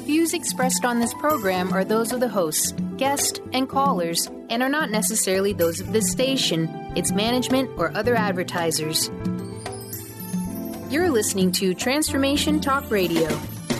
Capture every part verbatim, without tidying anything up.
Views expressed on this program are those of the hosts, guests, and callers, and are not necessarily those of this station, its management, or other advertisers. You're listening to Transformation Talk Radio.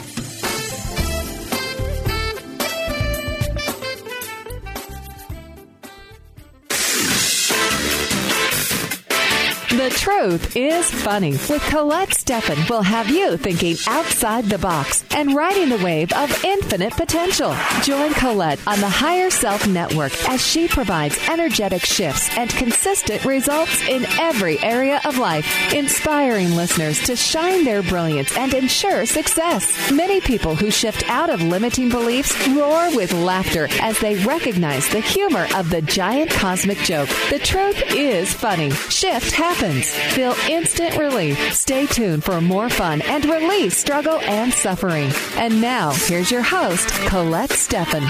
The Truth is Funny with Colette Steffen will have you thinking outside the box and riding the wave of infinite potential. Join Colette on the Higher Self Network as she provides energetic shifts and consistent results in every area of life, inspiring listeners to shine their brilliance and ensure success. Many people who shift out of limiting beliefs roar with laughter as they recognize the humor of the giant cosmic joke. The truth is funny. Shift happens. Feel instant relief. Stay tuned for more fun and release struggle and suffering. And now, here's your host, Colette Steffen.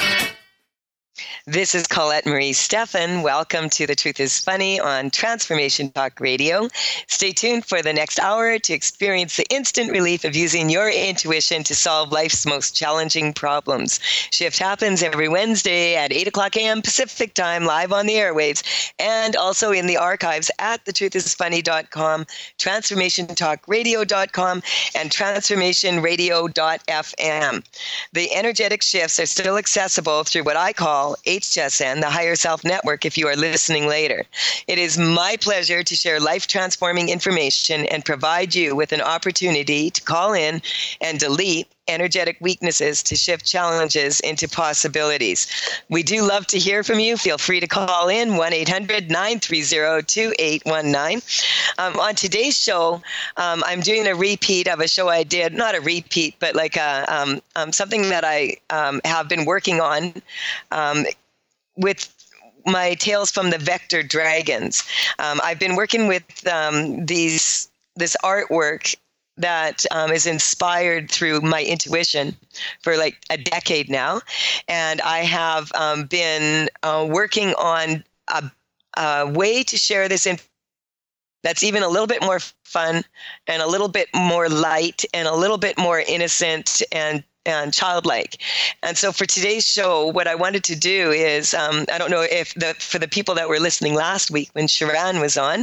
This is Colette Marie Steffen. Welcome to The Truth is Funny on Transformation Talk Radio. Stay tuned for the next hour to experience the instant relief of using your intuition to solve life's most challenging problems. Shift happens every Wednesday at eight o'clock a.m. Pacific Time, live on the airwaves, and also in the archives at the truth is funny dot com, transformation talk radio dot com, and transformation radio dot f m. The energetic shifts are still accessible through what I call H S N, the Higher Self Network, if you are listening later. It is my pleasure to share life-transforming information and provide you with an opportunity to call in and delete energetic weaknesses to shift challenges into possibilities. We do love to hear from you. Feel free to call in one eight hundred nine three zero two eight one nine. Um, on today's show, um, I'm doing a repeat of a show I did, not a repeat, but like a, um, um, something that I um, have been working on um, with my Tales from the Vector Dragons. Um, I've been working with um, these this artwork that um, is inspired through my intuition for like a decade now. And I have um, been uh, working on a, a way to share this information that's even a little bit more fun and a little bit more light and a little bit more innocent and and childlike. And so for today's show, what I wanted to do is, um, I don't know if the for the people that were listening last week when Sharon was on,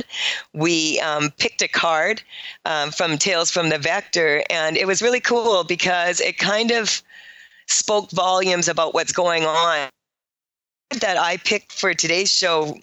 we um, picked a card um, from Tales from the Vector, and it was really cool because it kind of spoke volumes about what's going on. That I picked for today's show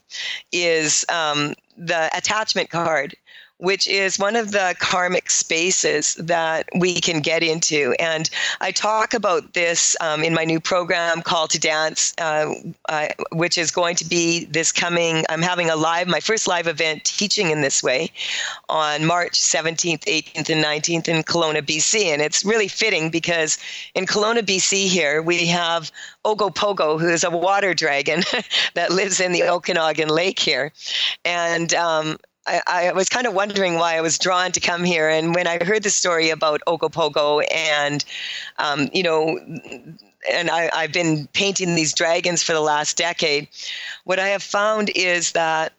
is um, the attachment card, which is one of the karmic spaces that we can get into. And I talk about this um, in my new program, Call to Dance, uh, uh, which is going to be this coming, I'm having a live, my first live event teaching in this way on March seventeenth, eighteenth, and nineteenth in Kelowna, B C. And it's really fitting because in Kelowna, B C here, we have Ogopogo, who is a water dragon that lives in the Okanagan Lake here. And um, I, I was kind of wondering why I was drawn to come here. And when I heard the story about Ogopogo and, um, you know, and I, I've been painting these dragons for the last decade, what I have found is that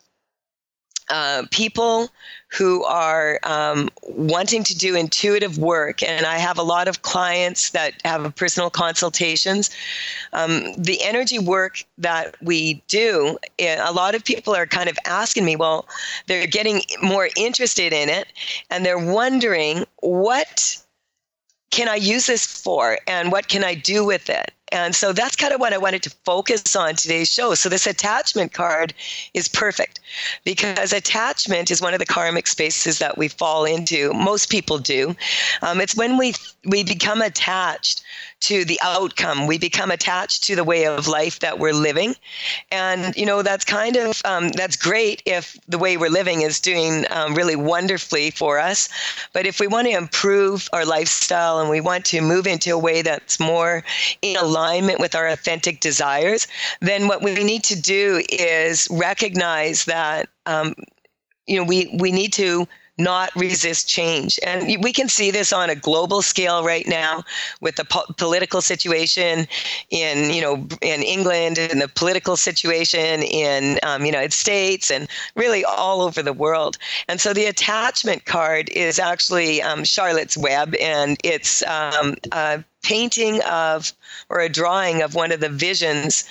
uh, people who are um, wanting to do intuitive work, and I have a lot of clients that have personal consultations. Um, the energy work that we do, a lot of people are kind of asking me, well, they're getting more interested in it, and they're wondering, what can I use this for, and what can I do with it? And so that's kind of what I wanted to focus on today's show. So this attachment card is perfect because attachment is one of the karmic spaces that we fall into. Most people do. Um, it's when we we become attached to the outcome. We become attached to the way of life that we're living. And, you know, that's kind of, um, that's great if the way we're living is doing um, really wonderfully for us. But if we want to improve our lifestyle and we want to move into a way that's more in alignment with our authentic desires, then what we need to do is recognize that, um, you know, we, we need to not resist change. And we can see this on a global scale right now with the po- political situation in, you know, in England and the political situation in um, United States and really all over the world. And so the attachment card is actually um, Charlotte's Web, and it's um, a painting of, or a drawing of one of the visions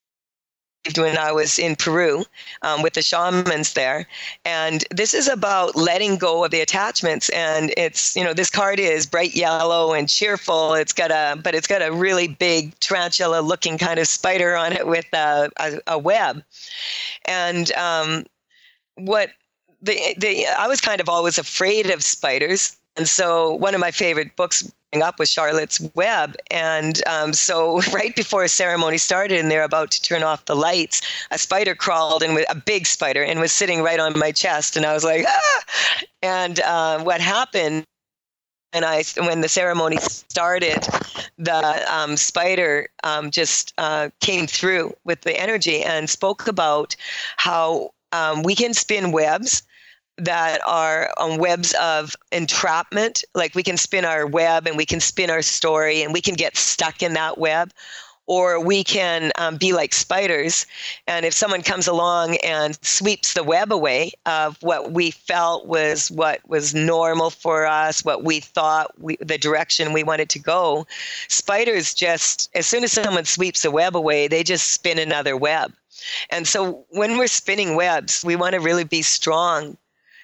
when I was in Peru um, with the shamans there. And this is about letting go of the attachments. And it's, you know, this card is bright yellow and cheerful. It's got a, but it's got a really big tarantula looking kind of spider on it with a, a, a web. And um, what the, the, I was kind of always afraid of spiders. And so one of my favorite books up was Charlotte's Web. And um, so right before a ceremony started and they're about to turn off the lights, a spider crawled in, with a big spider, and was sitting right on my chest. And I was like, ah! And uh, what happened, and I, when the ceremony started, the um, spider um, just uh, came through with the energy and spoke about how um, we can spin webs that are on webs of entrapment. Like we can spin our web and we can spin our story and we can get stuck in that web, or we can um, be like spiders. And if someone comes along and sweeps the web away of what we felt was what was normal for us, what we thought we, the direction we wanted to go, spiders just, as soon as someone sweeps the web away, they just spin another web. And so when we're spinning webs, we want to really be strong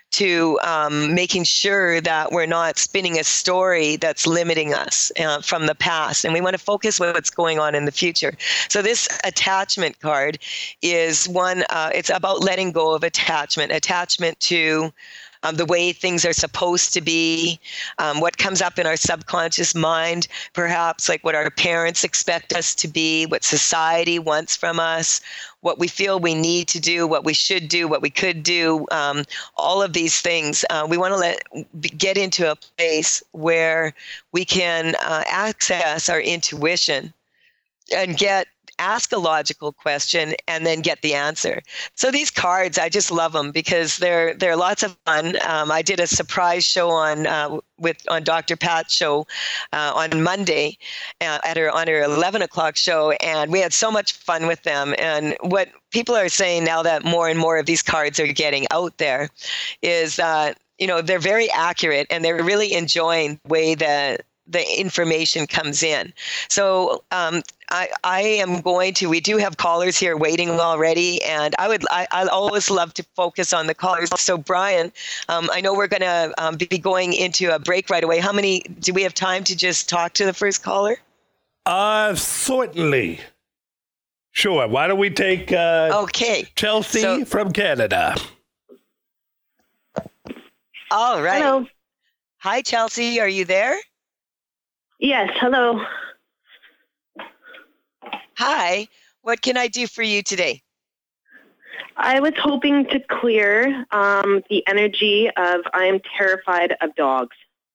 to um, making sure that we're not spinning a story that's limiting us uh, from the past. And we want to focus on what's going on in the future. So this attachment card is one, uh, it's about letting go of attachment, attachment to Um, the way things are supposed to be, um, what comes up in our subconscious mind, perhaps like what our parents expect us to be, what society wants from us, what we feel we need to do, what we should do, what we could do, um, all of these things. Uh, we want to let get into a place where we can uh, access our intuition and get ask a logical question and then get the answer. So these cards, I just love them because they're they're lots of fun. Um, I did a surprise show on uh, with on Doctor Pat's show uh, on Monday uh, at her on her eleven o'clock show, and we had so much fun with them. And what people are saying now that more and more of these cards are getting out there is that, you know, they're very accurate and they're really enjoying the way that the information comes in. So um, I, I am going to, we do have callers here waiting already, and I would, I, I always love to focus on the callers. So Brian, um, I know we're going to um, be going into a break right away. How many, do we have time to just talk to the first caller? Uh, certainly. Sure. Why don't we take uh, okay. Chelsea so, from Canada? All right. Hello. Hi, Chelsea. Are you there? Yes, hello. Hi, what can I do for you today? I was hoping to clear um, the energy of I am terrified of dogs.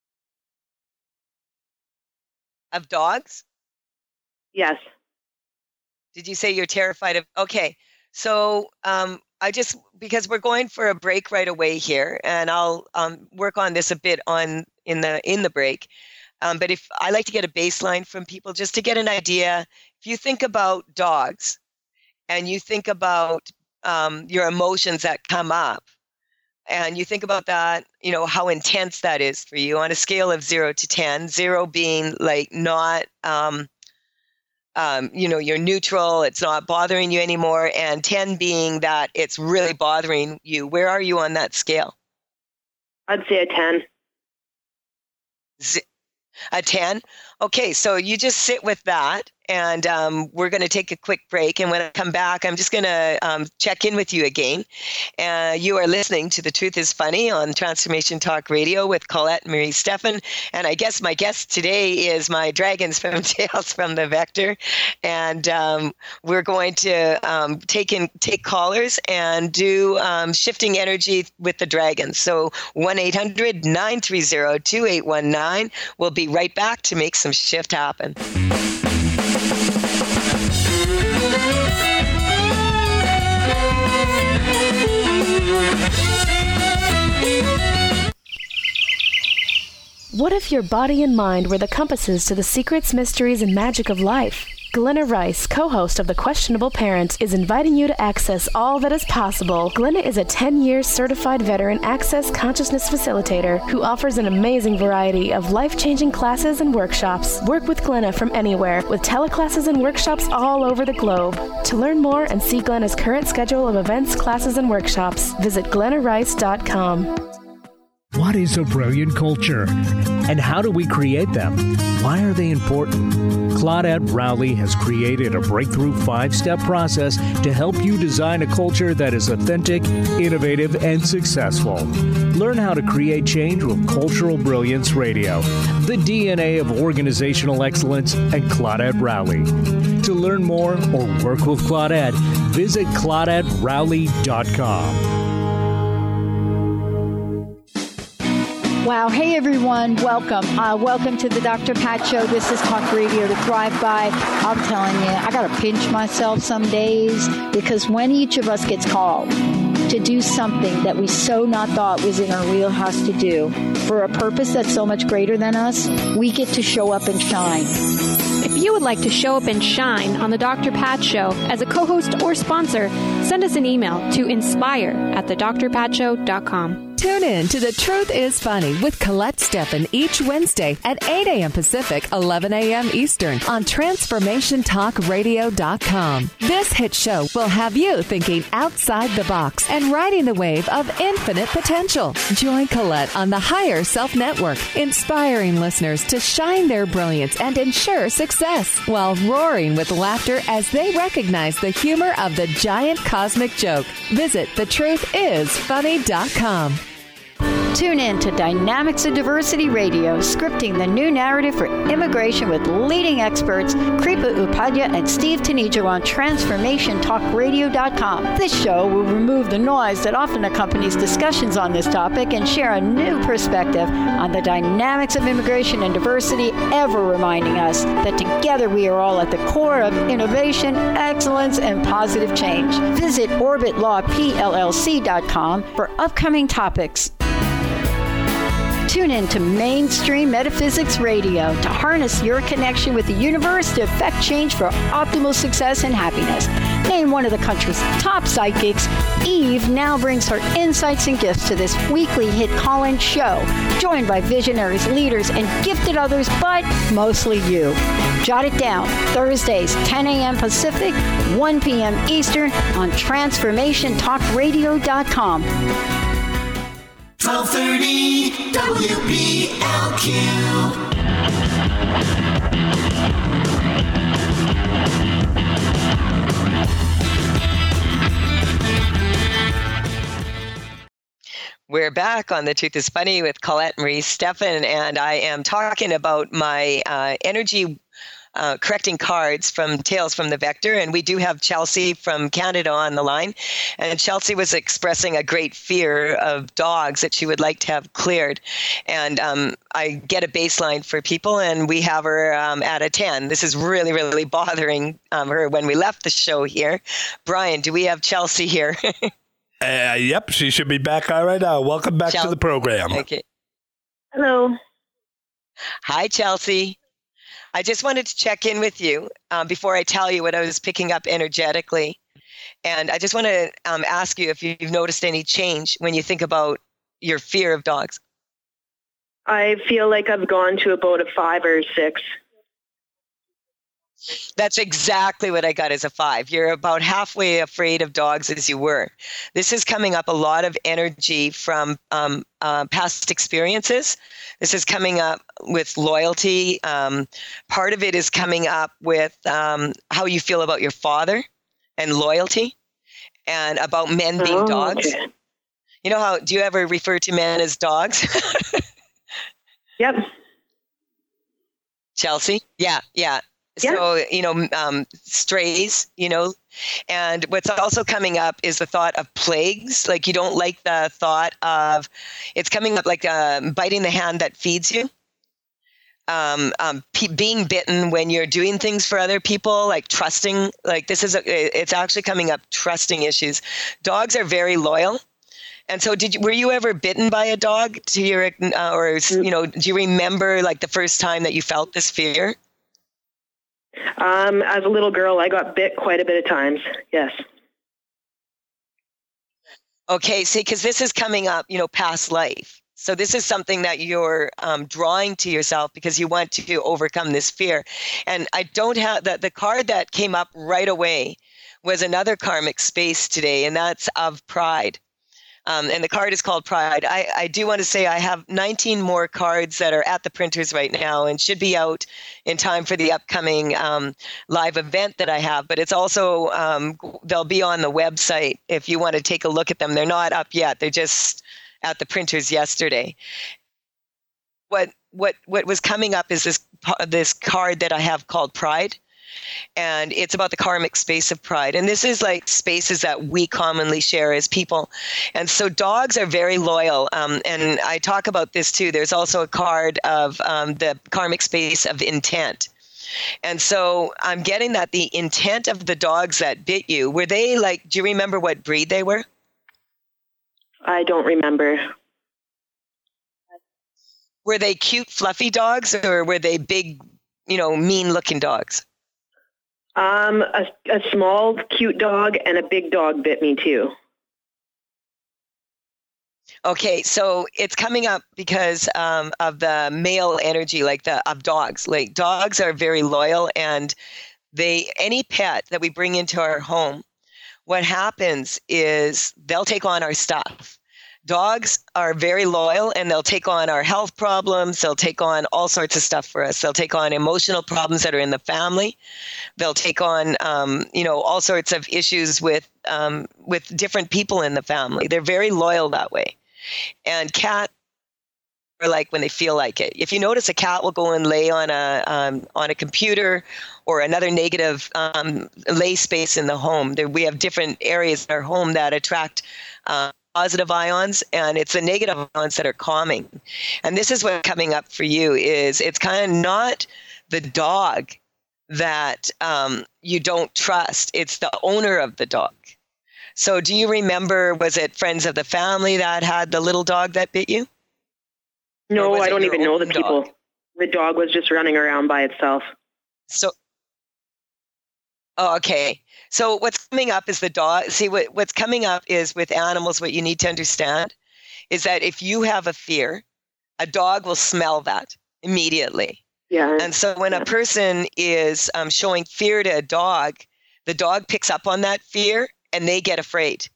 Of dogs? Yes. Did you say you're terrified of? Okay, so um, I just, because we're going for a break right away here, and I'll um, work on this a bit on in the in the break. Um, but if I like to get a baseline from people just to get an idea, if you think about dogs and you think about um, your emotions that come up and you think about that, you know, how intense that is for you on a scale of zero to ten, zero being like not, um, um, you know, you're neutral, it's not bothering you anymore, and ten being that it's really bothering you. Where are you on that scale? I'd say a ten. Z- A ten? Okay, so you just sit with that, and um, we're going to take a quick break. And when I come back, I'm just going to um, check in with you again. Uh, you are listening to The Truth is Funny on Transformation Talk Radio with Colette Marie Stephan. And I guess my guest today is my dragons from Tales from the Vector. And um, we're going to um, take in take callers and do um, shifting energy with the dragons. So one eight hundred nine three zero two eight one nine. We'll be right back to make some shift happen. What if your body and mind were the compasses to the secrets, mysteries, and magic of life? Glenna Rice, co-host of The Questionable Parent, is inviting you to access all that is possible. Glenna is a ten-year certified veteran Access Consciousness facilitator who offers an amazing variety of life-changing classes and workshops. Work with Glenna from anywhere with teleclasses and workshops all over the globe. To learn more and see Glenna's current schedule of events, classes, and workshops, visit glenna rice dot com. What is a brilliant culture? And how do we create them? Why are they important? Claudette Rowley has created a breakthrough five-step process to help you design a culture that is authentic, innovative, and successful. Learn how to create change with Cultural Brilliance Radio, the D N A of organizational excellence, and Claudette Rowley. To learn more or work with Claudette, visit claudette rowley dot com. Wow. Hey, everyone. Welcome. Uh, welcome to the Doctor Pat Show. This is Talk Radio to Thrive By. I'm telling you, I got to pinch myself some days because when each of us gets called to do something that we so not thought was in our wheelhouse to do for a purpose that's so much greater than us, we get to show up and shine. If you would like to show up and shine on the Doctor Pat Show as a co-host or sponsor, send us an email to inspire at the dr pat show dot com. Tune in to The Truth is Funny with Colette Steffen each Wednesday at eight a.m. Pacific, eleven a.m. Eastern on transformation talk radio dot com. This hit show will have you thinking outside the box and riding the wave of infinite potential. Join Colette on the Higher Self Network, inspiring listeners to shine their brilliance and ensure success while roaring with laughter as they recognize the humor of the giant cosmic joke. Visit the truth is funny dot com. Tune in to Dynamics of Diversity Radio, scripting the new narrative for immigration with leading experts Kripa Upadhyaya and Steve Tanijo on transformation talk radio dot com. This show will remove the noise that often accompanies discussions on this topic and share a new perspective on the dynamics of immigration and diversity, ever reminding us that together we are all at the core of innovation, excellence, and positive change. Visit orbit law p l l c dot com for upcoming topics. Tune in to Mainstream Metaphysics Radio to harness your connection with the universe to effect change for optimal success and happiness. Named one of the country's top psychics, Eve now brings her insights and gifts to this weekly hit call-in show, joined by visionaries, leaders, and gifted others, but mostly you. Jot it down, Thursdays, ten a.m. Pacific, one p.m. Eastern on transformation talk radio dot com. twelve thirty W B L Q. We're back on The Truth is Funny with Colette Marie Steffen, and I am talking about my uh, energy Uh, correcting cards from Tales from the Vector. And we do have Chelsea from Canada on the line. And Chelsea was expressing a great fear of dogs that she would like to have cleared. And um, I get a baseline for people, and we have her um, at a ten. This is really, really bothering um, her when we left the show here. Brian, do we have Chelsea here? uh, yep, she should be back all right now. Welcome back Chel- to the program. Okay. Hello. Hi, Chelsea. I just wanted to check in with you um, before I tell you what I was picking up energetically. And I just want to um, ask you if you've noticed any change when you think about your fear of dogs. I feel like I've gone to about a five or a six. That's exactly what I got as a five. You're about halfway afraid of dogs as you were. This is coming up a lot of energy from um, uh, past experiences. This is coming up with loyalty. Um, part of it is coming up with um, how you feel about your father and loyalty, and about men being oh, dogs. Okay. You know how, do you ever refer to men as dogs? Yep. Chelsea? Yeah, yeah. Yeah. So, you know, um, strays, you know, and what's also coming up is the thought of plagues. Like, you don't like the thought of, it's coming up like uh, biting the hand that feeds you. Um, um, pe- being bitten when you're doing things for other people, like trusting, like this is, a, it's actually coming up, trusting issues. Dogs are very loyal. And so did you, were you ever bitten by a dog to your, uh, or, you know, do you remember like the first time that you felt this fear? Um, as a little girl, I got bit quite a bit of times. Yes. Okay, see, because this is coming up, you know, past life. So this is something that you're um, drawing to yourself because you want to overcome this fear. And I don't have that. The card that came up right away was another karmic space today, and that's of pride. Um, and the card is called Pride. I, I do want to say I have nineteen more cards that are at the printers right now and should be out in time for the upcoming um, live event that I have. But it's also, um, they'll be on the website if you want to take a look at them. They're not up yet. They're just at the printers yesterday. What what what was coming up is this this card that I have called Pride. And it's about the karmic space of pride. And this is like spaces that we commonly share as people. And so dogs are very loyal. Um, and I talk about this too. There's also a card of um, the karmic space of intent. And so I'm getting that the intent of the dogs that bit you, were they like, do you remember what breed they were? I don't remember. Were they cute, fluffy dogs, or were they big, you know, mean-looking dogs? Um, a, a small, cute dog and a big dog bit me too. Okay, so it's coming up because um, of the male energy, like the of dogs. Like dogs are very loyal, and they any pet that we bring into our home, what happens is they'll take on our stuff. Dogs are very loyal, and they'll take on our health problems. They'll take on all sorts of stuff for us. They'll take on emotional problems that are in the family. They'll take on, um, you know, all sorts of issues with um, with different people in the family. They're very loyal that way. And cats are like when they feel like it. If you notice, a cat will go and lay on a um, on a computer or another negative um, lay space in the home. There, we have different areas in our home that attract Uh, positive ions, and it's the negative ions that are calming. And this is what's coming up for you is it's kind of not the dog that um, you don't trust. It's the owner of the dog. So do you remember, was it friends of the family that had the little dog that bit you? No, I don't even know the people. Dog? The dog was just running around by itself. So, oh, okay. So what's coming up is the dog. See, what, what's coming up is with animals, what you need to understand is that if you have a fear, a dog will smell that immediately. Yeah. And so when yeah. a person is um, showing fear to a dog, the dog picks up on that fear and they get afraid.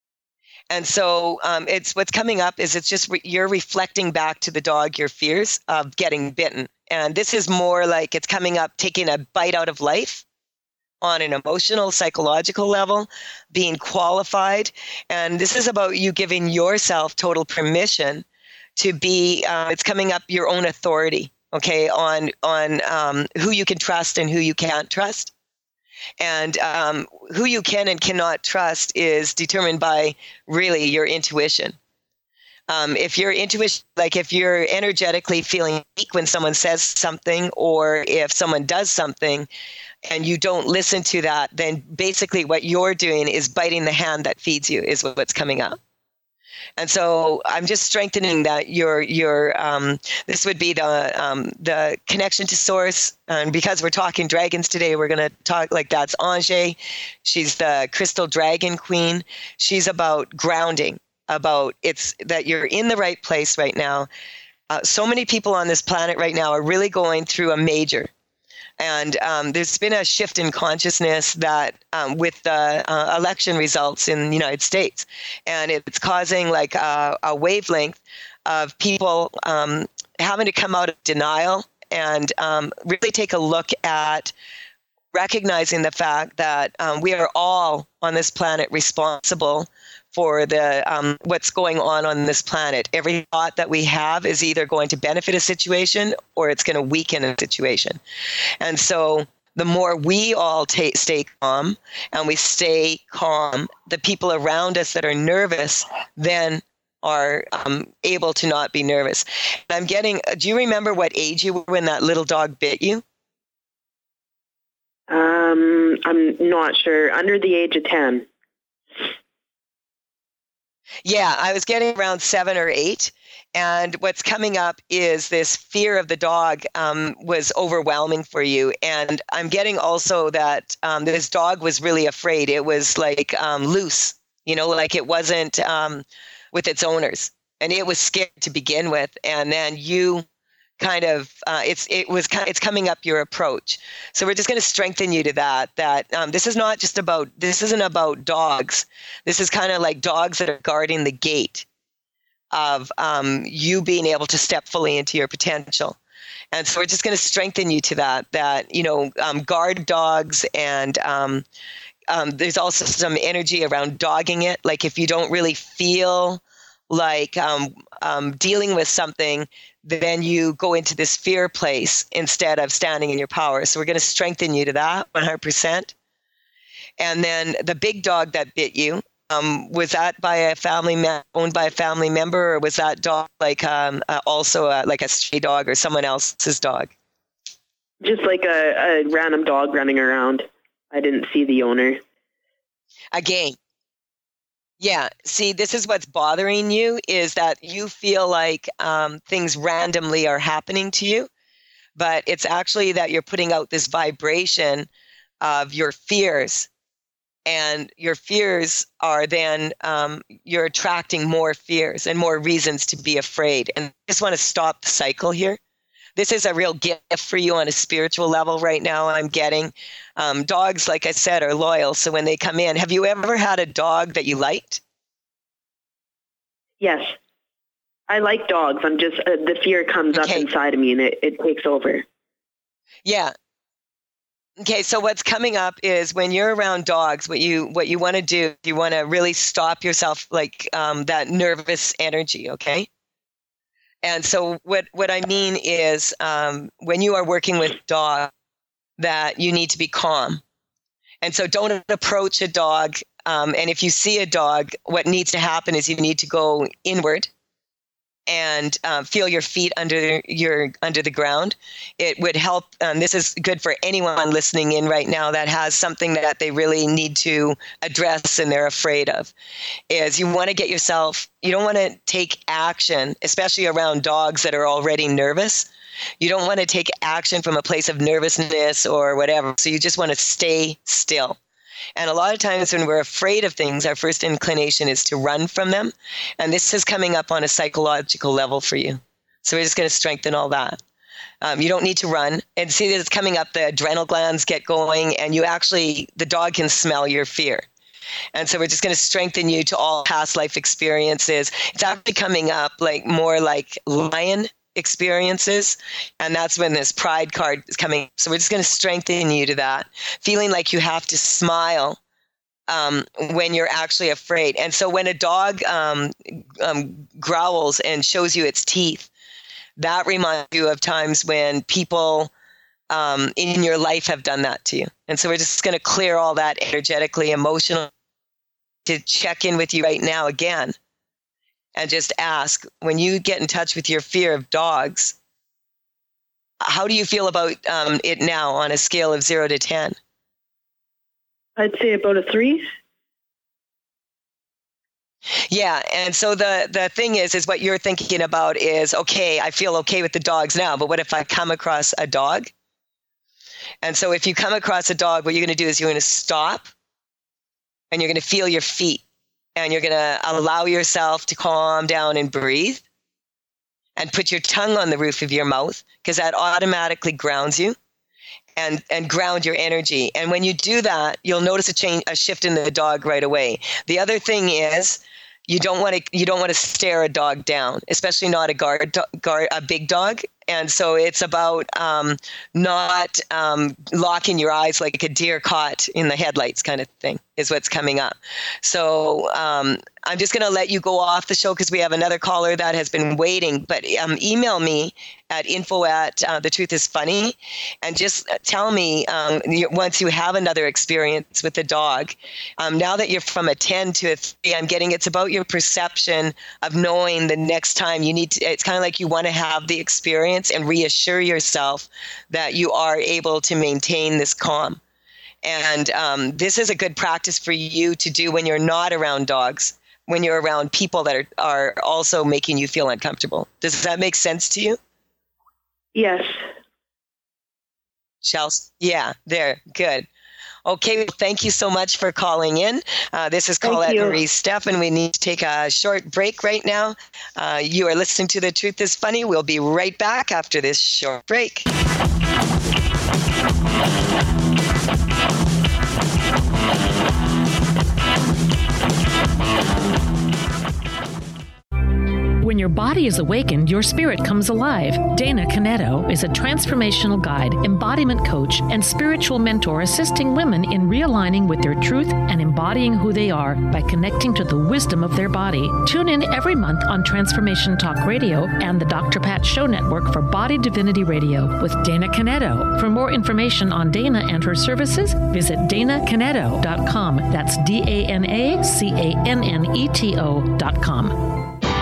And so um, it's what's coming up is it's just re- you're reflecting back to the dog your fears of getting bitten. And this is more like it's coming up taking a bite out of life on an emotional, psychological level, being qualified. And this is about you giving yourself total permission to be, uh, it's coming up your own authority, okay, on on um, who you can trust and who you can't trust. And um, who you can and cannot trust is determined by really your intuition. Um, if your intuition, like if you're energetically feeling weak when someone says something, or if someone does something, and you don't listen to that, then basically what you're doing is biting the hand that feeds you is what's coming up. And so I'm just strengthening that your your um, this would be the um, the connection to source. And because we're talking dragons today, we're going to talk like that's Ange. She's the crystal dragon queen. She's about grounding, about it's that you're in the right place right now. Uh, so many people on this planet right now are really going through a major. And um, there's been a shift in consciousness that um, with the uh, election results in the United States, and it's causing like a, a wavelength of people um, having to come out of denial and um, really take a look at recognizing the fact that um, we are all on this planet responsible for the um, what's going on on this planet. Every thought that we have is either going to benefit a situation or it's going to weaken a situation. And so the more we all ta- stay calm and we stay calm, the people around us that are nervous then are um, able to not be nervous. And I'm getting, do you remember what age you were when that little dog bit you? Um, I'm not sure. Under the age of ten. Yeah, I was getting around seven or eight. And what's coming up is this fear of the dog um, was overwhelming for you. And I'm getting also that um, this dog was really afraid. It was like um, loose, you know, like it wasn't um, with its owners. And it was scared to begin with. And then you kind of, uh, it's it was kind it's coming up your approach. So we're just going to strengthen you to that, that um, this is not just about, this isn't about dogs. This is kind of like dogs that are guarding the gate of um, you being able to step fully into your potential. And so we're just going to strengthen you to that, that, you know, um, guard dogs. And um, um, there's also some energy around dogging it. Like if you don't really feel like um, um, dealing with something, then you go into this fear place instead of standing in your power. So we're going to strengthen you to that one hundred percent. And then the big dog that bit you, Um, was that by a family me- owned by a family member, or was that dog like um, uh, also a, like a stray dog or someone else's dog? Just like a, a random dog running around. I didn't see the owner. Again, yeah. See, this is what's bothering you, is that you feel like um, things randomly are happening to you, but it's actually that you're putting out this vibration of your fears. And your fears are then, um, you're attracting more fears and more reasons to be afraid. And I just want to stop the cycle here. This is a real gift for you on a spiritual level right now. I'm getting um, dogs, like I said, are loyal. So when they come in, have you ever had a dog that you liked? Yes. I like dogs. I'm just, uh, the fear comes Okay. up inside of me and it, it takes over. Yeah. Okay, so what's coming up is when you're around dogs, what you what you want to do, you want to really stop yourself, like um, that nervous energy, okay? And so what, what I mean is um, when you are working with dogs, that you need to be calm. And so don't approach a dog. Um, and if you see a dog, what needs to happen is you need to go inward and uh, feel your feet under your under the ground. It would help. Um, this is good for anyone listening in right now that has something that they really need to address and they're afraid of. Is you want to get yourself. You don't want to take action, especially around dogs that are already nervous. You don't want to take action from a place of nervousness or whatever. So you just want to stay still. And a lot of times when we're afraid of things, our first inclination is to run from them. And this is coming up on a psychological level for you. So we're just going to strengthen all that. Um, you don't need to run. And see that it's coming up, the adrenal glands get going, and you actually, the dog can smell your fear. And so we're just going to strengthen you to all past life experiences. It's actually coming up like more like lion experiences, and that's when this pride card is coming. So we're just going to strengthen you to that, feeling like you have to smile um, when you're actually afraid. And so when a dog um, um, growls and shows you its teeth, that reminds you of times when people um, in your life have done that to you. And so we're just going to clear all that energetically, emotionally, to check in with you right now again. And just ask, when you get in touch with your fear of dogs, how do you feel about um, it now on a scale of zero to ten? I'd say about a three. Yeah, and so the, the thing is, is what you're thinking about is, okay, I feel okay with the dogs now, but what if I come across a dog? And so if you come across a dog, what you're going to do is you're going to stop, and you're going to feel your feet. And you're going to allow yourself to calm down and breathe and put your tongue on the roof of your mouth, because that automatically grounds you and, and ground your energy. And when you do that, you'll notice a change, a shift in the dog right away. The other thing is you don't want to, you don't want to stare a dog down, especially not a guard, guard a big dog. And so it's about um, not um, locking your eyes like a deer caught in the headlights kind of thing is what's coming up. So um, I'm just going to let you go off the show because we have another caller that has been waiting. But um, email me at info at uh, the truth is funny, and just tell me um, you, once you have another experience with the dog. Um, now that you're from a ten to a three, I'm getting it's about your perception of knowing the next time you need to. It's kind of like you want to have the experience and reassure yourself that you are able to maintain this calm. And um, this is a good practice for you to do when you're not around dogs, when you're around people that are, are also making you feel uncomfortable. Does that make sense to you? Yes. Chelsea? Yeah, there. Good. Okay, well, thank you so much for calling in. Uh, this is Colette Marie Steffen. We need to take a short break right now. Uh, you are listening to The Truth is Funny. We'll be right back after this short break. When your body is awakened, your spirit comes alive. Dana Canetto is a transformational guide, embodiment coach, and spiritual mentor assisting women in realigning with their truth and embodying who they are by connecting to the wisdom of their body. Tune in every month on Transformation Talk Radio and the Doctor Pat Show Network for Body Divinity Radio with Dana Canetto. For more information on Dana and her services, visit dana canetto dot com. That's D A N A C A N N E T O dot com.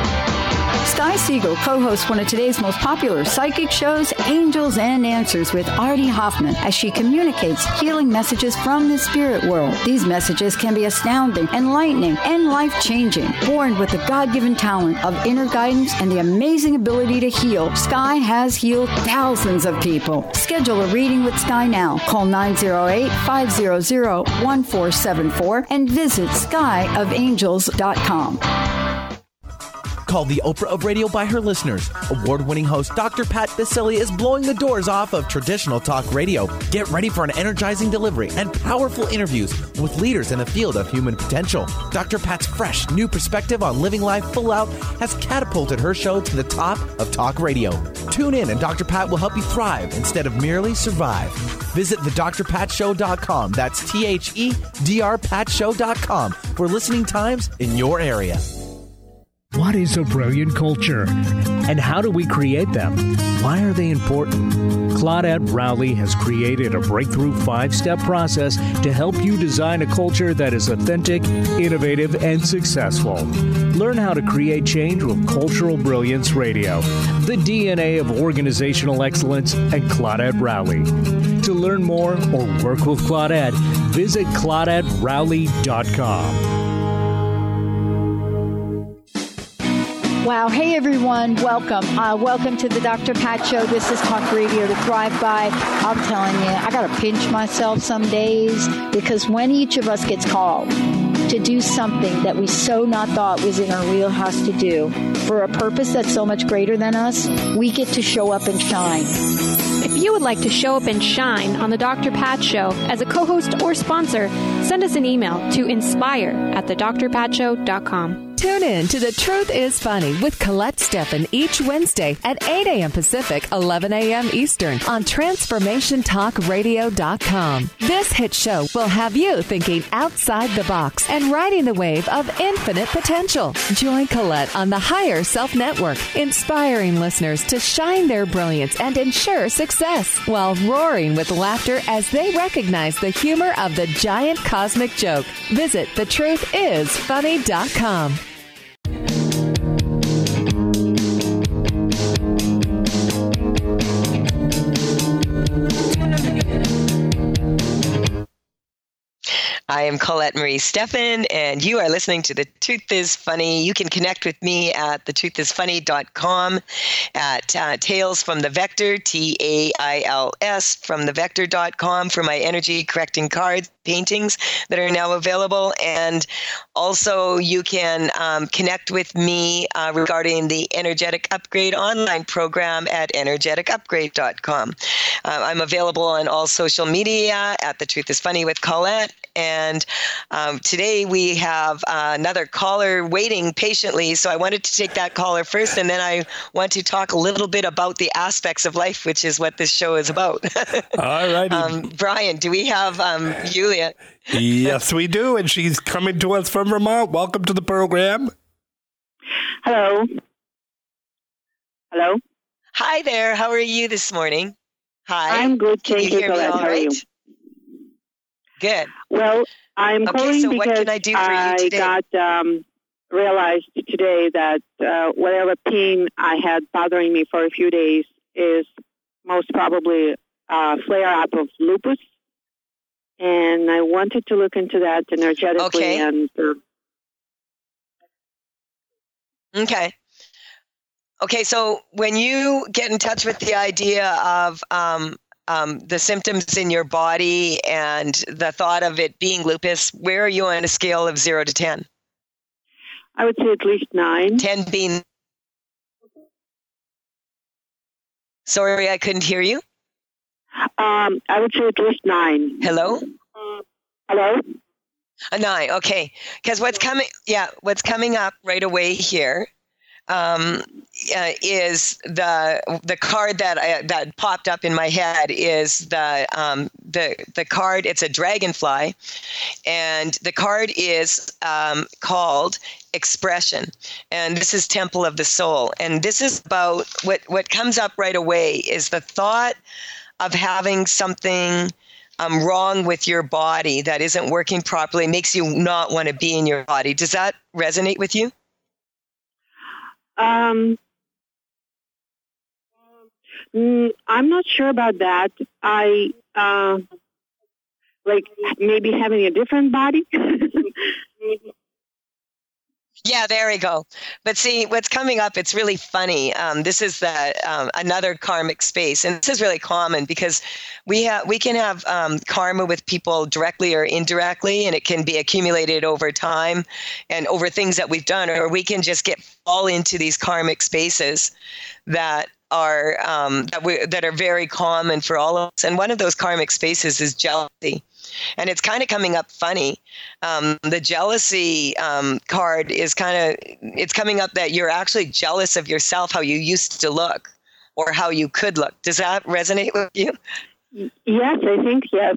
Sky Siegel co-hosts one of today's most popular psychic shows, Angels and Answers, with Artie Hoffman, as she communicates healing messages from the spirit world. These messages can be astounding, enlightening, and life-changing. Born with the God-given talent of inner guidance and the amazing ability to heal, Sky has healed thousands of people. Schedule a reading with Sky now. Call nine oh eight, five hundred, one four seven four and visit sky of angels dot com. Called the Oprah of radio by her listeners, award-winning host Doctor Pat Baccili is blowing the doors off of traditional talk radio. Get ready for an energizing delivery and powerful interviews with leaders in the field of human potential. Doctor Pat's fresh, new perspective on living life full out has catapulted her show to the top of talk radio. Tune in and Doctor Pat will help you thrive instead of merely survive. Visit the dr pat show dot com. That's T H E D R pat show dot com for listening times in your area. What is a brilliant culture? And how do we create them? Why are they important? Claudette Rowley has created a breakthrough five-step process to help you design a culture that is authentic, innovative, and successful. Learn how to create change with Cultural Brilliance Radio, the D N A of organizational excellence, and Claudette Rowley. To learn more or work with Claudette, visit claudette rowley dot com. Wow. Hey, everyone. Welcome. Uh, welcome to the Doctor Pat Show. This is Talk Radio to Thrive By. I'm telling you, I got to pinch myself some days because when each of us gets called to do something that we so not thought was in our wheelhouse to do for a purpose that's so much greater than us, we get to show up and shine. If you would like to show up and shine on the Doctor Pat Show as a co-host or sponsor, send us an email to inspire at the dr pat show dot com. Tune in to The Truth is Funny with Colette Steffen each Wednesday at eight a.m. Pacific, eleven a.m. Eastern on transformation talk radio dot com. This hit show will have you thinking outside the box and riding the wave of infinite potential. Join Colette on the Higher Self Network, inspiring listeners to shine their brilliance and ensure success while roaring with laughter as they recognize the humor of the giant cosmic joke. Visit the truth is funny dot com. I am Colette Marie Steffen, and you are listening to The Truth is Funny. You can connect with me at the truth is funny dot com, at uh, Tales from the Vector, T A I L S, from the vector dot com for my energy correcting cards, paintings that are now available. And also you can um, connect with me uh, regarding the Energetic Upgrade online program at energetic upgrade dot com. Uh, I'm available on all social media at The Truth is Funny with Colette. And um, today we have uh, another caller waiting patiently. So I wanted to take that caller first, and then I want to talk a little bit about the aspects of life, which is what this show is about. All right. um, Brian, do we have um, Julia? Yes, we do. And she's coming to us from Vermont. Welcome to the program. Hello. Hello. Hi there. How are you this morning? Hi. I'm good. Can Thank you you, hear me Colette. all How are right? you? Good. Well, I'm okay, calling so because what can I do for you today? I got um, realized today that uh, whatever pain I had bothering me for a few days is most probably a flare-up of lupus. And I wanted to look into that energetically. Okay. And uh, Okay. Okay, so when you get in touch with the idea of um, um, the symptoms in your body and the thought of it being lupus, where are you on a scale of zero to ten? I would say at least nine. ten being... Sorry, I couldn't hear you. Um, I would say at least nine. Hello? Uh, hello? A nine, okay. Because what's coming, yeah, what's coming up right away here um, uh, is the the card that I, that popped up in my head is the um, the the card. It's a dragonfly, and the card is um, called Expression, and this is Temple of the Soul, and this is about what what comes up right away is the thought of having something um, wrong with your body that isn't working properly, makes you not want to be in your body. Does that resonate with you? Um, mm, I'm not sure about that. I, uh, like, maybe having a different body. Yeah, there we go. But see, what's coming up, it's really funny. Um, this is the um, another karmic space, and this is really common because we have we can have um, karma with people directly or indirectly, and it can be accumulated over time and over things that we've done, or we can just get fall into these karmic spaces that are um, that we that are very common for all of us. And one of those karmic spaces is jealousy. And it's kind of coming up funny. Um, the jealousy um, card is kind of, it's coming up that you're actually jealous of yourself, how you used to look or how you could look. Does that resonate with you? Yes, I think yes.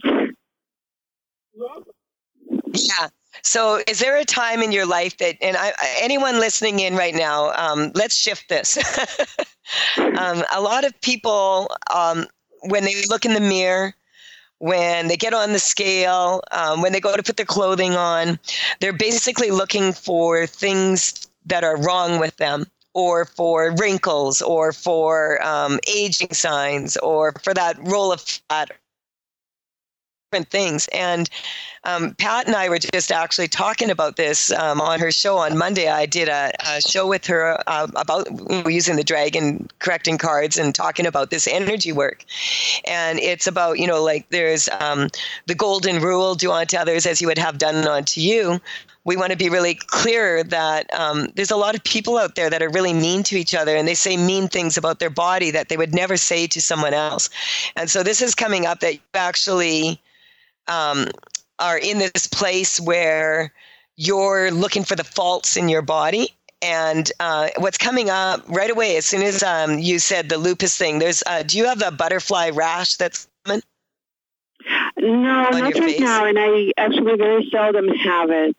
Yeah. So is there a time in your life that, and I, anyone listening in right now, um, let's shift this. um, a lot of people, um, when they look in the mirror, when they get on the scale, um, when they go to put their clothing on, they're basically looking for things that are wrong with them, or for wrinkles, or for um, aging signs, or for that roll of fat, different things. And um, Pat and I were just actually talking about this um, on her show on Monday. I did a, a show with her uh, about using the dragon correcting cards and talking about this energy work. And it's about, you know, like there's um, the golden rule, do unto others as you would have done unto you. We want to be really clear that um, there's a lot of people out there that are really mean to each other, and they say mean things about their body that they would never say to someone else. And so this is coming up that you actually um, are in this place where you're looking for the faults in your body. And uh, what's coming up right away, as soon as um, you said the lupus thing, there's, uh, do you have the butterfly rash that's coming? No, not right face? now, and I actually very seldom have it.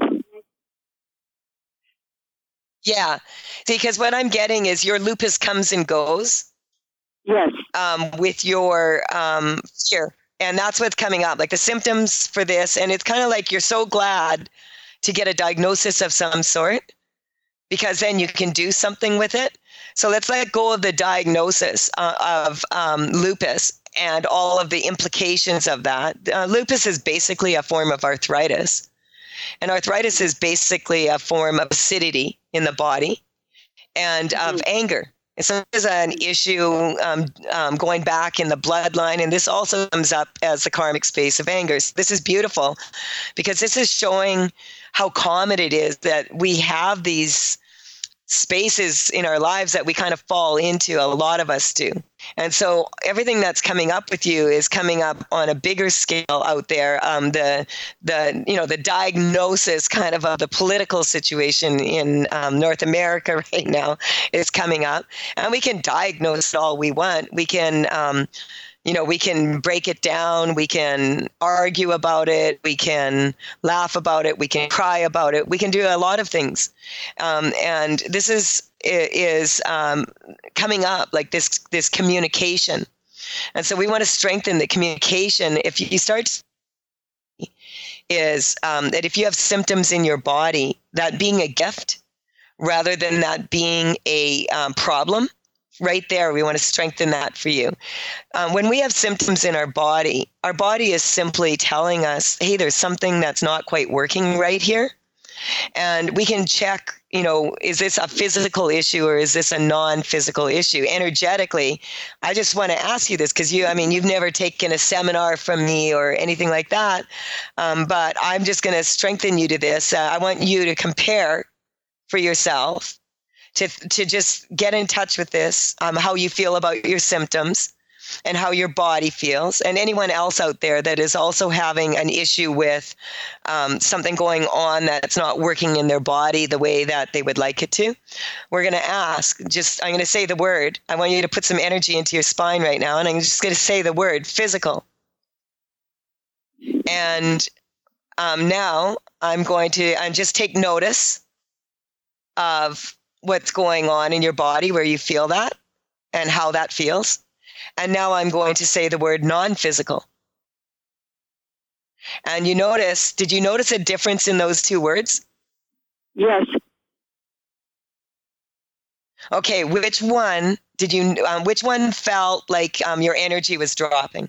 Yeah, because what I'm getting is your lupus comes and goes. Yes. Um, with your um, fear. And that's what's coming up, like the symptoms for this. And it's kind of like you're so glad to get a diagnosis of some sort, because then you can do something with it. So let's let go of the diagnosis uh, of um, lupus and all of the implications of that. Uh, lupus is basically a form of arthritis. And arthritis is basically a form of acidity in the body and mm-hmm. of anger. And so there's an issue um, um, going back in the bloodline, and this also comes up as the karmic space of anger. So this is beautiful because this is showing how common it is that we have these spaces in our lives that we kind of fall into. A lot of us do. And so everything that's coming up with you is coming up on a bigger scale out there. Um, the, the, you know, the diagnosis kind of of the political situation in um, North America right now is coming up, and we can diagnose it all we want. We can, um, you know, we can break it down. We can argue about it. We can laugh about it. We can cry about it. We can do a lot of things. Um, and this is, is um, coming up, like this, this communication. And so we want to strengthen the communication. If you start is um, that if you have symptoms in your body, that being a gift rather than that being a um, problem. Right there, we want to strengthen that for you. Um, when we have symptoms in our body, our body is simply telling us, hey, there's something that's not quite working right here. And we can check, you know, is this a physical issue or is this a non-physical issue? Energetically, I just want to ask you this because you, I mean, you've never taken a seminar from me or anything like that, um, but I'm just going to strengthen you to this. Uh, I want you to compare for yourself, to to just get in touch with this, um, how you feel about your symptoms and how your body feels, and anyone else out there that is also having an issue with um, something going on that's not working in their body the way that they would like it to. We're going to ask, just, I'm going to say the word. I want you to put some energy into your spine right now, and I'm just going to say the word physical. And um, now I'm going to and just take notice of what's going on in your body, where you feel that and how that feels. And now I'm going to say the word non-physical. And you notice, did you notice a difference in those two words? Yes. Okay, which one did you, um, which one felt like um, your energy was dropping?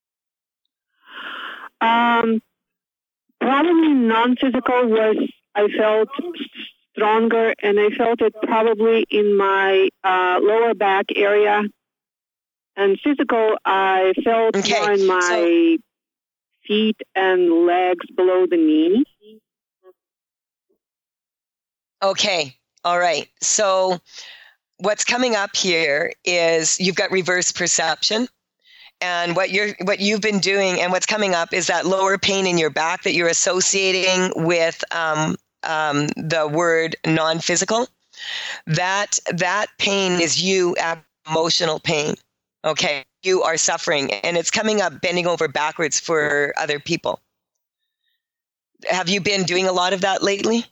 Um, probably non-physical was, I felt stronger, and I felt it probably in my uh, lower back area. And physical, I felt okay. more in my so, feet and legs below the knee. Okay. All right. So what's coming up here is you've got reverse perception. And what you're, what you've been doing and what's coming up is that lower pain in your back that you're associating with um, um, the word non-physical. That, that pain is you emotional pain. Okay, you are suffering, and it's coming up bending over backwards for other people. Have you been doing a lot of that lately?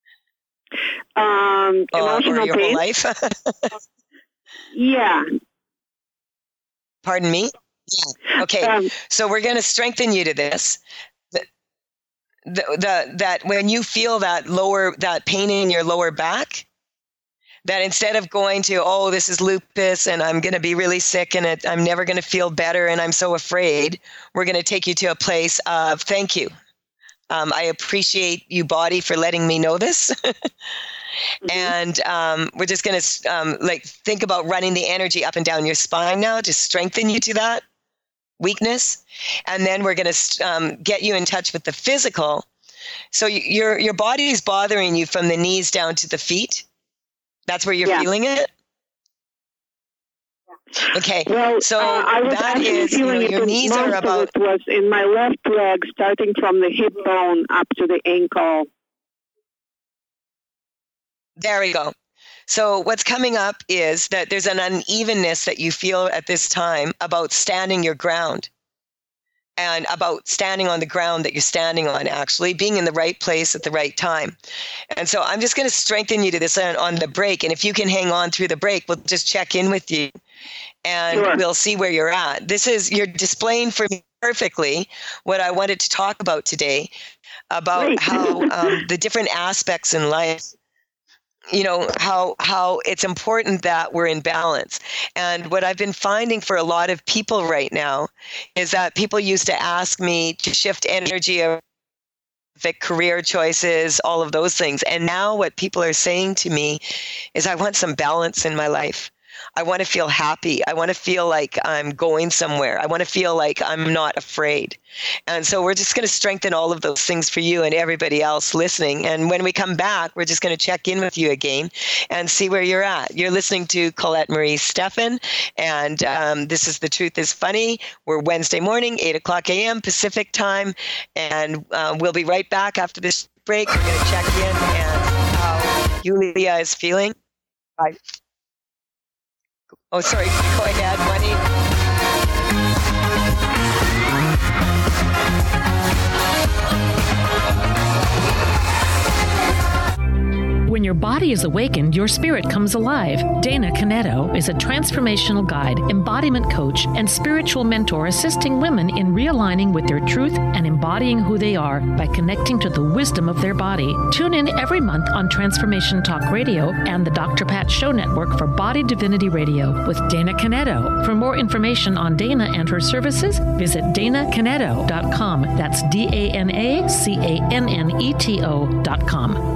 Um, emotional or, or your pain? whole life? Yeah. Pardon me? Yeah. Okay, um, so we're going to strengthen you to this. The, the, the, that when you feel that lower, that pain in your lower back, that instead of going to, oh, this is lupus and I'm going to be really sick and it, I'm never going to feel better and I'm so afraid, we're going to take you to a place of thank you. Um, I appreciate you, body, for letting me know this. mm-hmm. And um, we're just going to um, like think about running the energy up and down your spine now to strengthen you to that weakness. And then we're going to um, get you in touch with the physical. So your your body is bothering you from the knees down to the feet. That's where you're yeah. feeling it? Okay, well, so uh, I was that is, you know, your knees most are about... Of it was in my left leg, starting from the hip bone up to the ankle. There we go. So what's coming up is that there's an unevenness that you feel at this time about standing your ground. And about standing on the ground that you're standing on, actually, being in the right place at the right time. And so I'm just going to strengthen you to this on, on the break. And if you can hang on through the break, we'll just check in with you and sure. we'll see where you're at. This is, you're displaying for me perfectly what I wanted to talk about today, about Great. how um, the different aspects in life, you know, how how it's important that we're in balance. And what I've been finding for a lot of people right now is that people used to ask me to shift energy of career choices, all of those things. And now what people are saying to me is, I want some balance in my life. I want to feel happy. I want to feel like I'm going somewhere. I want to feel like I'm not afraid. And so we're just going to strengthen all of those things for you and everybody else listening. And when we come back, we're just going to check in with you again and see where you're at. You're listening to Colette Marie Steffen, and um, this is The Truth is Funny. We're Wednesday morning, eight o'clock a.m. Pacific time, and uh, we'll be right back after this break. We're going to check in and how Yulia is feeling. Bye. Oh, sorry. Go ahead, Wendy. When your body is awakened, your spirit comes alive. Dana Canetto is a transformational guide, embodiment coach, and spiritual mentor assisting women in realigning with their truth and embodying who they are by connecting to the wisdom of their body. Tune in every month on Transformation Talk Radio and the Doctor Pat Show Network for Body Divinity Radio with Dana Canetto. For more information on Dana and her services, visit dana canetto dot com. That's D A N A C A N N E T O dot com.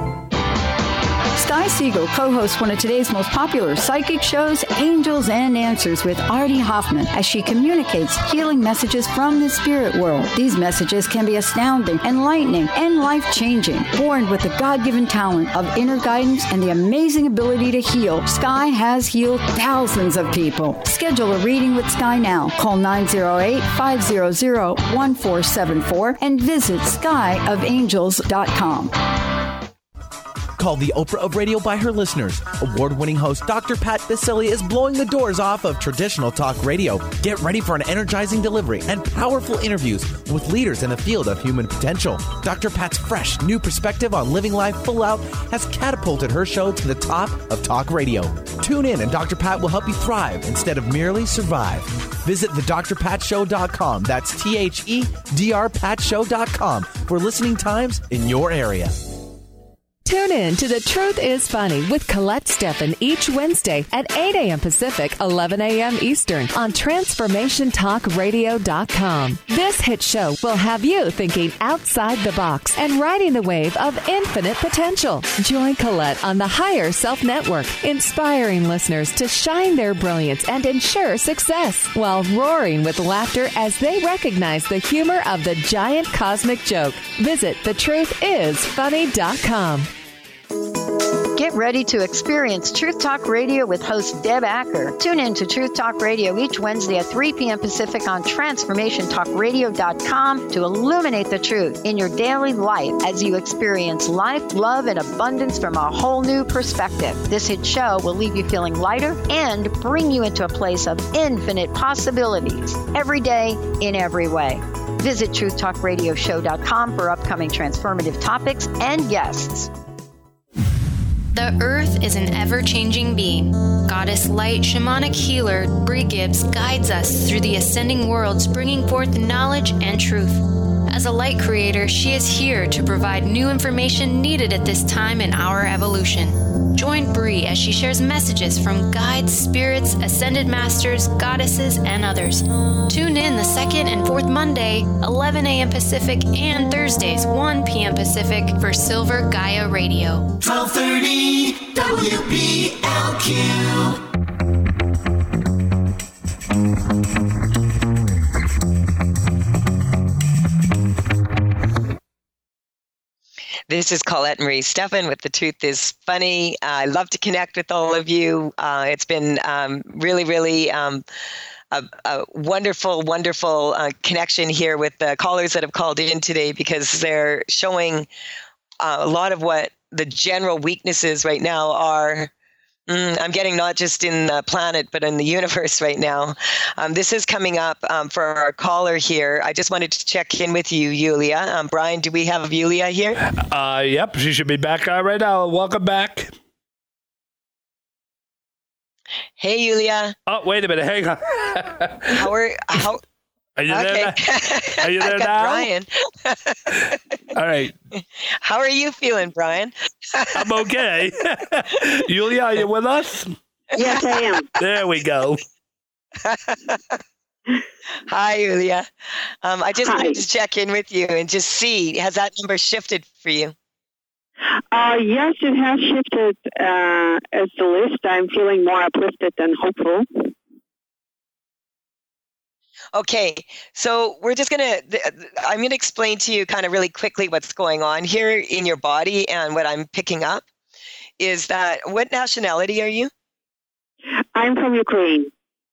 Sky Siegel co-hosts one of today's most popular psychic shows, Angels and Answers, with Artie Hoffman, as she communicates healing messages from the spirit world. These messages can be astounding, enlightening, and life-changing. Born with the God-given talent of inner guidance and the amazing ability to heal, Sky has healed thousands of people. Schedule a reading with Sky now. Call nine oh eight, five hundred, one four seven four and visit sky of angels dot com. Called the Oprah of Radio by her listeners. Award-winning host Doctor Pat Baccili is blowing the doors off of traditional talk radio. Get ready for an energizing delivery and powerful interviews with leaders in the field of human potential. Doctor Pat's fresh, new perspective on living life full out has catapulted her show to the top of talk radio. Tune in and Doctor Pat will help you thrive instead of merely survive. Visit the dr pat show dot com. That's T H E D R pat show dot com for listening times in your area. Tune in to The Truth is Funny with Colette Steffen each Wednesday at eight a.m. Pacific, eleven a.m. Eastern on transformation talk radio dot com. This hit show will have you thinking outside the box and riding the wave of infinite potential. Join Colette on the Higher Self Network, inspiring listeners to shine their brilliance and ensure success while roaring with laughter as they recognize the humor of the giant cosmic joke. Visit the truth is funny dot com. Get ready to experience Truth Talk Radio with host Deb Acker. Tune in to Truth Talk Radio each Wednesday at three p.m. Pacific on transformation talk radio dot com to illuminate the truth in your daily life as you experience life, love, and abundance from a whole new perspective. This hit show will leave you feeling lighter and bring you into a place of infinite possibilities every day in every way. Visit truth talk radio show dot com for upcoming transformative topics and guests. The Earth is an ever-changing being. Goddess Light Shamanic Healer Bree Gibbs guides us through the ascending worlds, bringing forth knowledge and truth. As a light creator, she is here to provide new information needed at this time in our evolution. Join Bree as she shares messages from guides, spirits, ascended masters, goddesses, and others. Tune in the second and fourth Monday, eleven a.m. Pacific, and Thursdays, one p.m. Pacific for Silver Gaia Radio. twelve thirty W B L Q. This is Colette Marie Steffen with The Truth is Funny. Uh, I love to connect with all of you. Uh, it's been um, really, really um, a, a wonderful, wonderful uh, connection here with the callers that have called in today, because they're showing uh, a lot of what the general weaknesses right now are. Mm, I'm getting not just in the planet, but in the universe right now. Um, this is coming up um, for our caller here. I just wanted to check in with you, Yulia. Um, Brian, do we have Yulia here? Uh, yep, she should be back on right now. Welcome back. Hey, Yulia. Oh, wait a minute. Hang on. how are how? Are you okay. there now? Are you there I got now? Brian. All right. How are you feeling, Brian? I'm okay. Yulia, are you with us? Yes, I am. There we go. Hi, Yulia. Um, I just Hi. wanted to check in with you and just see, has that number shifted for you? Uh, yes, it has shifted uh, as the list. I'm feeling more uplifted and hopeful. Okay, so we're just going to, I'm going to explain to you kind of really quickly what's going on here in your body, and what I'm picking up is that, what nationality are you? I'm from Ukraine.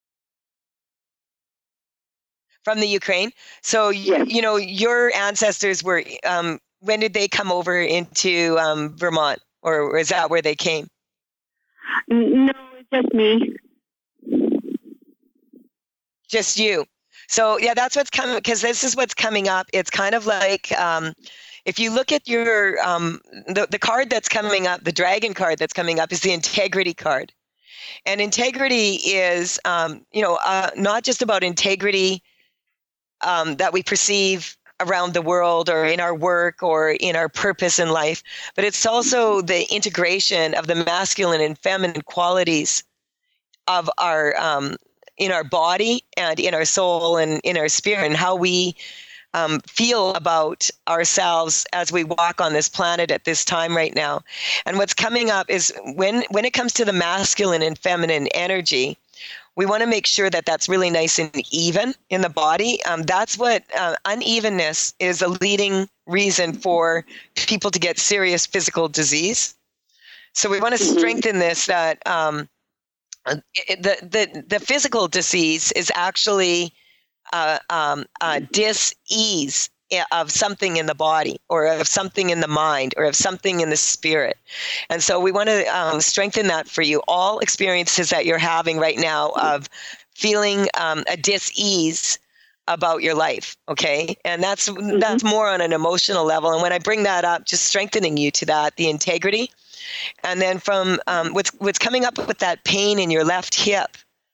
From the Ukraine? So, yes. you know, your ancestors were, um, when did they come over into um, Vermont, or is that where they came? No, it's just me. Just you. So yeah, that's what's coming, because this is what's coming up. It's kind of like, um, if you look at your, um, the, the card that's coming up, the dragon card that's coming up is the integrity card. And integrity is, um, you know, uh, not just about integrity um, that we perceive around the world or in our work or in our purpose in life, but it's also the integration of the masculine and feminine qualities of our, um, in our body and in our soul and in our spirit, and how we um, feel about ourselves as we walk on this planet at this time right now. And what's coming up is when, when it comes to the masculine and feminine energy, we want to make sure that that's really nice and even in the body. Um, that's what uh, unevenness is, a leading reason for people to get serious physical disease. So we want to strengthen this, that um, it, the, the, the physical disease is actually uh, um, uh, dis-ease of something in the body, or of something in the mind, or of something in the spirit. And so we want to um, strengthen that for you. All experiences that you're having right now of feeling um, a dis-ease about your life, okay? And that's mm-hmm. that's more on an emotional level. And when I bring that up, just strengthening you to that, the integrity. And then from um, what's what's coming up with that pain in your left hip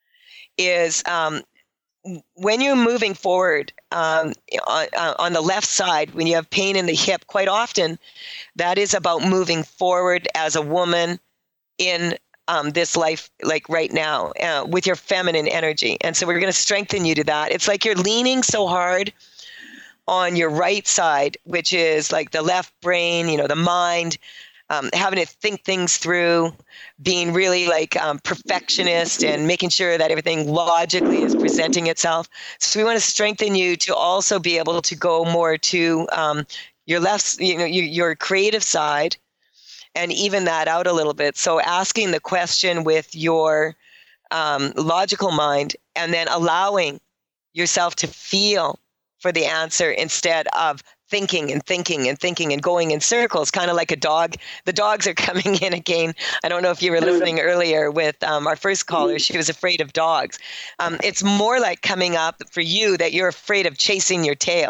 is um, when you're moving forward um, on, on the left side, when you have pain in the hip, quite often that is about moving forward as a woman in um, this life, like right now, uh, with your feminine energy. And so we're going to strengthen you to that. It's like you're leaning so hard on your right side, which is like the left brain, you know, the mind, Um, having to think things through, being really like um, perfectionist and making sure that everything logically is presenting itself. So we want to strengthen you to also be able to go more to um, your left, you know, your, your creative side, and even that out a little bit. So asking the question with your um, logical mind, and then allowing yourself to feel for the answer instead of thinking and thinking and thinking and going in circles, kind of like a dog. The dogs are coming in again. I don't know if you were listening earlier with um, our first caller. She was afraid of dogs. Um, it's more like coming up for you that you're afraid of chasing your tail,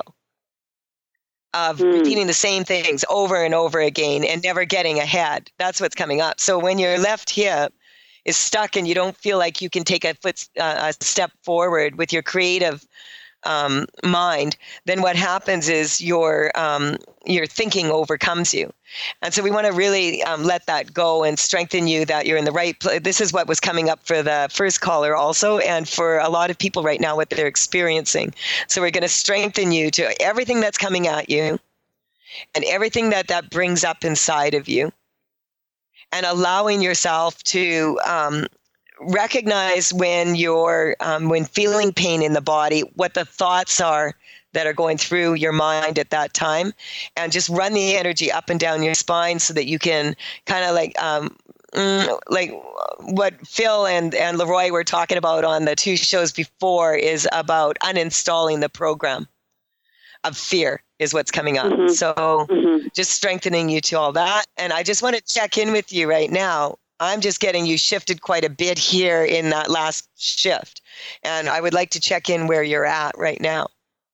of mm. repeating the same things over and over again and never getting ahead. That's what's coming up. So when your left hip is stuck and you don't feel like you can take a foot, uh, a step forward with your creative Um, mind, then what happens is your um, your thinking overcomes you. And so we want to really um, let that go and strengthen you that you're in the right place. This is what was coming up for the first caller also, and for a lot of people right now, what they're experiencing. So we're going to strengthen you to everything that's coming at you and everything that that brings up inside of you, and allowing yourself to um, recognize when you're um, when feeling pain in the body, what the thoughts are that are going through your mind at that time, and just run the energy up and down your spine so that you can kind of like um, mm, like what Phil and and Leroy were talking about on the two shows before, is about uninstalling the program of fear is what's coming up. Mm-hmm. So mm-hmm. just strengthening you to all that. And I just want to check in with you right now. I'm just getting you shifted quite a bit here in that last shift. And I would like to check in where you're at right now.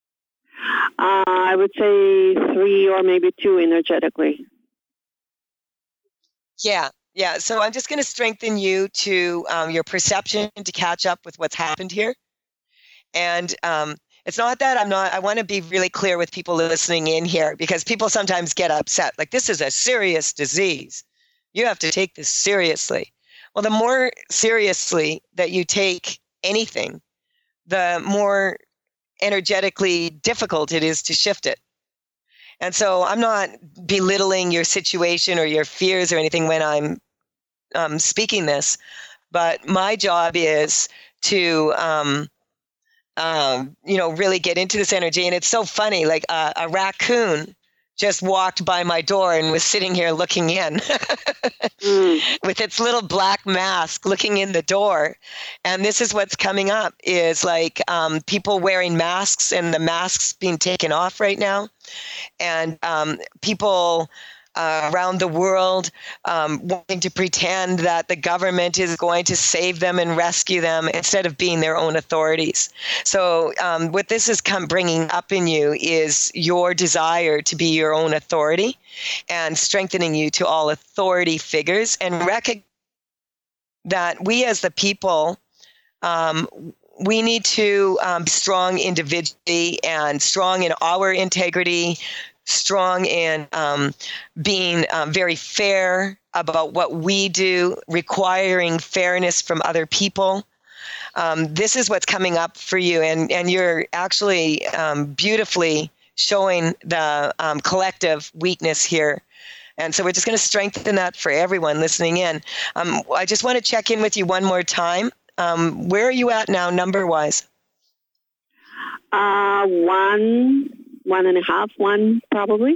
Uh, I would say three or maybe two energetically. Yeah, yeah. So I'm just going to strengthen you to um, your perception to catch up with what's happened here. And um, it's not that I'm not, I want to be really clear with people listening in here, because people sometimes get upset. Like, this is a serious disease. You have to take this seriously. Well, the more seriously that you take anything, the more energetically difficult it is to shift it. And so I'm not belittling your situation or your fears or anything when I'm um, speaking this, but my job is to, um, um, you know, really get into this energy. And it's so funny, like uh, a raccoon just walked by my door and was sitting here looking in mm. with its little black mask looking in the door. And this is what's coming up, is like um, people wearing masks and the masks being taken off right now. And um, people uh, around the world, um, wanting to pretend that the government is going to save them and rescue them instead of being their own authorities. So um, what this is come bringing up in you is your desire to be your own authority and strengthening you to all authority figures, and recognize that we as the people, um, we need to um, be strong individually and strong in our integrity, strong in um, being um, very fair about what we do, requiring fairness from other people. Um, this is what's coming up for you, and, and you're actually um, beautifully showing the um, collective weakness here. And so we're just going to strengthen that for everyone listening in. Um, I just want to check in with you one more time. Um, where are you at now, number-wise? Uh, one, one and a half, one probably.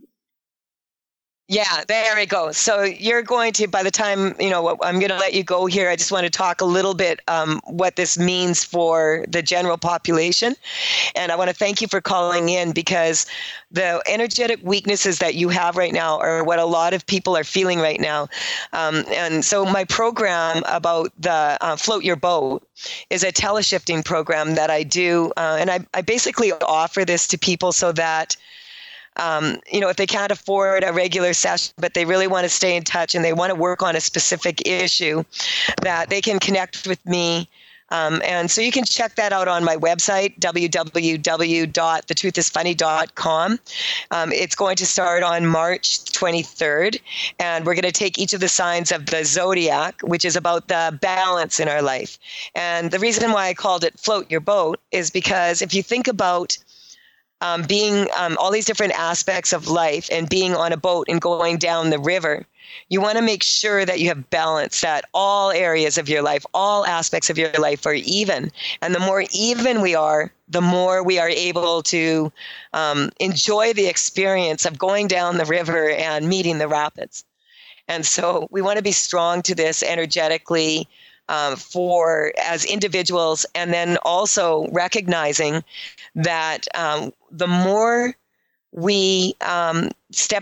Yeah, there we go. So you're going to, by the time, you know, I'm going to let you go here, I just want to talk a little bit um, what this means for the general population. And I want to thank you for calling in, because the energetic weaknesses that you have right now are what a lot of people are feeling right now. Um, and so my program about the uh, Float Your Boat is a teleshifting program that I do. Uh, and I, I basically offer this to people so that Um, you know, if they can't afford a regular session, but they really want to stay in touch and they want to work on a specific issue, that they can connect with me. Um, and so you can check that out on my website, w w w dot the truth is funny dot com. Um, it's going to start on March twenty-third, and we're going to take each of the signs of the zodiac, which is about the balance in our life. And the reason why I called it Float Your Boat is because if you think about Um, being um, all these different aspects of life and being on a boat and going down the river, you want to make sure that you have balance, that all areas of your life, all aspects of your life are even. And the more even we are, the more we are able to um, enjoy the experience of going down the river and meeting the rapids. And so we want to be strong to this energetically um, for as individuals, and then also recognizing that um, the more we um, step,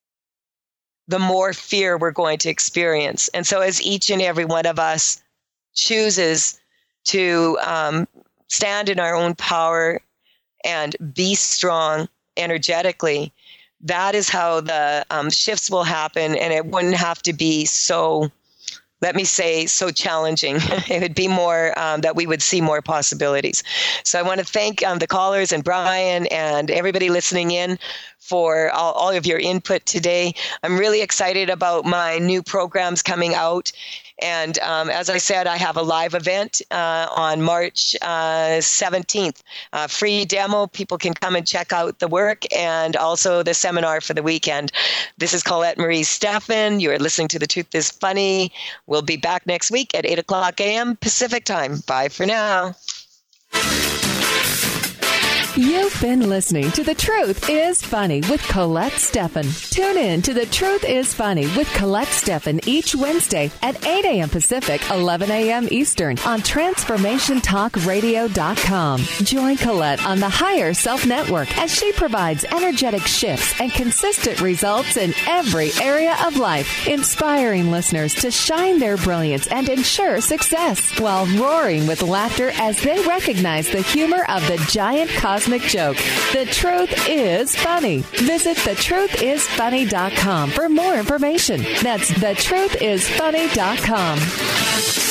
the more fear we're going to experience. And so as each and every one of us chooses to um, stand in our own power and be strong energetically, that is how the um, shifts will happen, and it wouldn't have to be so, let me say, so challenging. It would be more um, that we would see more possibilities. So I want to thank um, the callers and Brian and everybody listening in for all, all of your input today. I'm really excited about my new programs coming out. And um, as I said, I have a live event uh, on March uh, seventeenth. Uh, free demo. People can come and check out the work, and also the seminar for the weekend. This is Colette Marie Steffen. You are listening to The Truth is Funny. We'll be back next week at eight o'clock a.m. Pacific time. Bye for now. You've been listening to The Truth is Funny with Colette Steffen. Tune in to The Truth is Funny with Colette Steffen each Wednesday at eight a.m. Pacific, eleven a.m. Eastern on transformation talk radio dot com. Join Colette on the Higher Self Network as she provides energetic shifts and consistent results in every area of life, inspiring listeners to shine their brilliance and ensure success while roaring with laughter as they recognize the humor of the giant cosmic joke. The Truth is Funny. Visit the truth is funny dot com for more information. That's the truth is funny dot com.